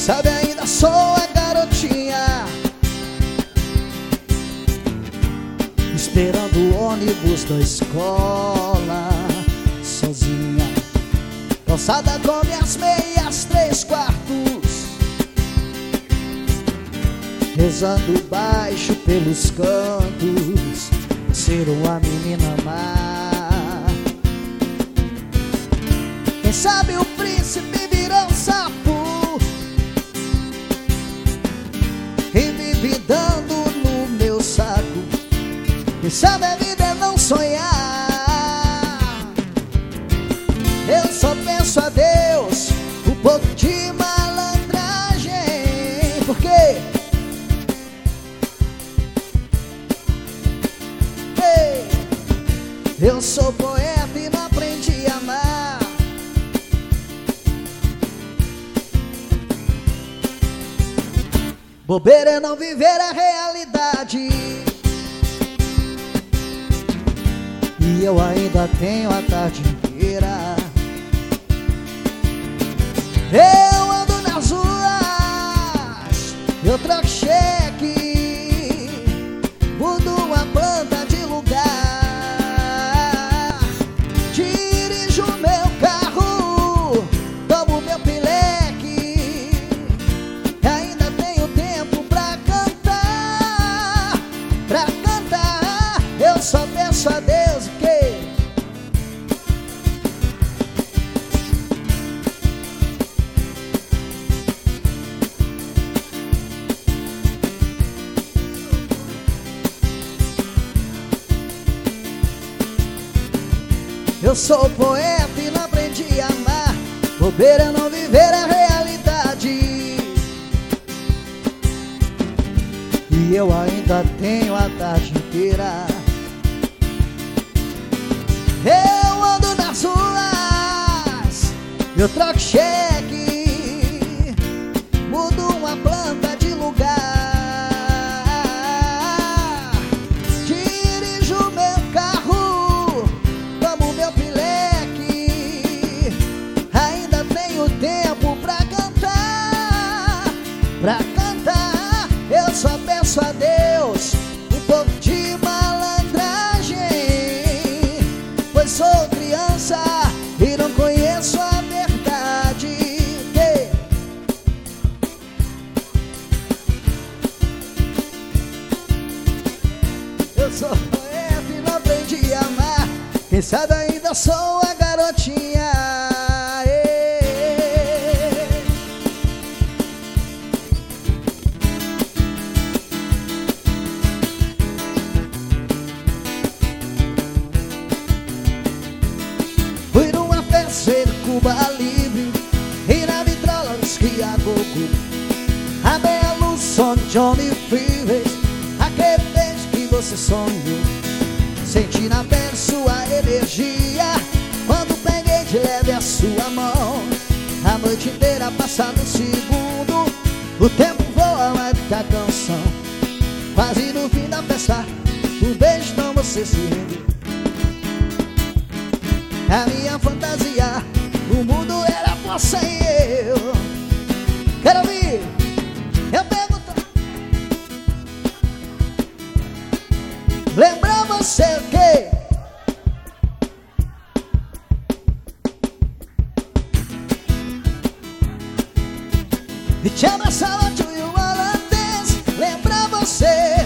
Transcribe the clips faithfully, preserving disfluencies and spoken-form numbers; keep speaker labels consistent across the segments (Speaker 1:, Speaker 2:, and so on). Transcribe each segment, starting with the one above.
Speaker 1: sabe, ainda sou a garotinha, esperando o ônibus da escola, sozinha, calçada com minhas meias três quartos, rezando baixo pelos cantos, ser uma menina má. Quem sabe o príncipe virou um sapo e vive dando no meu saco. Quem sabe a vida é não sonhar. Eu só peço a Deus um pouco de malandragem, porque ei, eu sou poeta e não aprendi a amar. Bobeira é não viver a realidade, e eu ainda tenho a tarde inteira. Eu ando nas ruas, eu troco cheque, mudo uma planta de lugar, dirijo meu carro, tomo meu pileque, ainda tenho tempo pra cantar, pra cantar. Eu só peço a Deus que eu sou poeta e não aprendi a amar. Bobeira é não viver a realidade, e eu ainda tenho a tarde inteira. Eu ando nas ruas, eu troco cheque, mudo uma planta de lugar, dirijo meu carro, tomo meu pileque, ainda tenho tempo pra cantar, pra cantar. Eu só peço a Deus um pouco de malandragem, pois sou criança e não conheço a verdade. Eu sou poeta e não aprendi a amar. Quem sabe ainda sou a garotinha. Fui numa festa de Cuba Livre e na vitrola whisky a gogo, a meia luz som Johnny Freeways, aquele beijo que você sonhou. Senti na pele sua energia quando peguei de leve a sua mão. A noite inteira passa no segundo, o tempo voa mais do que a canção. Quase no fim da festa, um beijo então você se rendeu. A minha fantasia, o mundo era você e eu. Quero ouvir, eu pergunto, lembra você o quê? E te abraçava de um holandês, lembra você?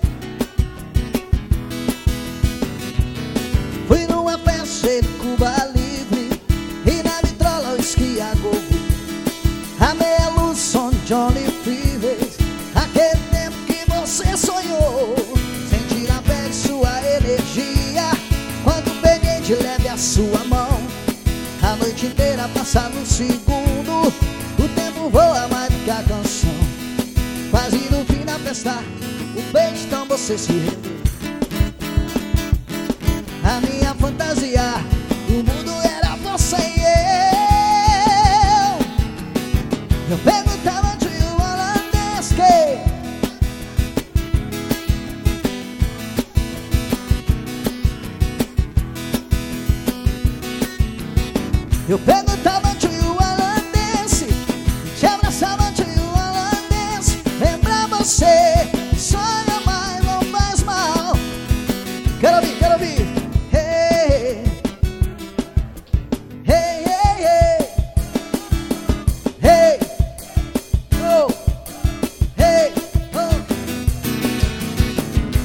Speaker 1: Fui numa festa de Cuba Livre e na vitrola whisky a gogo, a meia luz som Johnny Freeways, aquele tempo que você sonhou. Senti na pele sua energia quando peguei de leve a sua mão. A noite inteira passa no segundo, o tempo voa mais do que a canção. Quase no fim da festa, o beijo então você se rendeu. A minha fantasia, o mundo era você e eu. Eu perguntava de um holandês que eu perguntava de um holandês, te abraçava de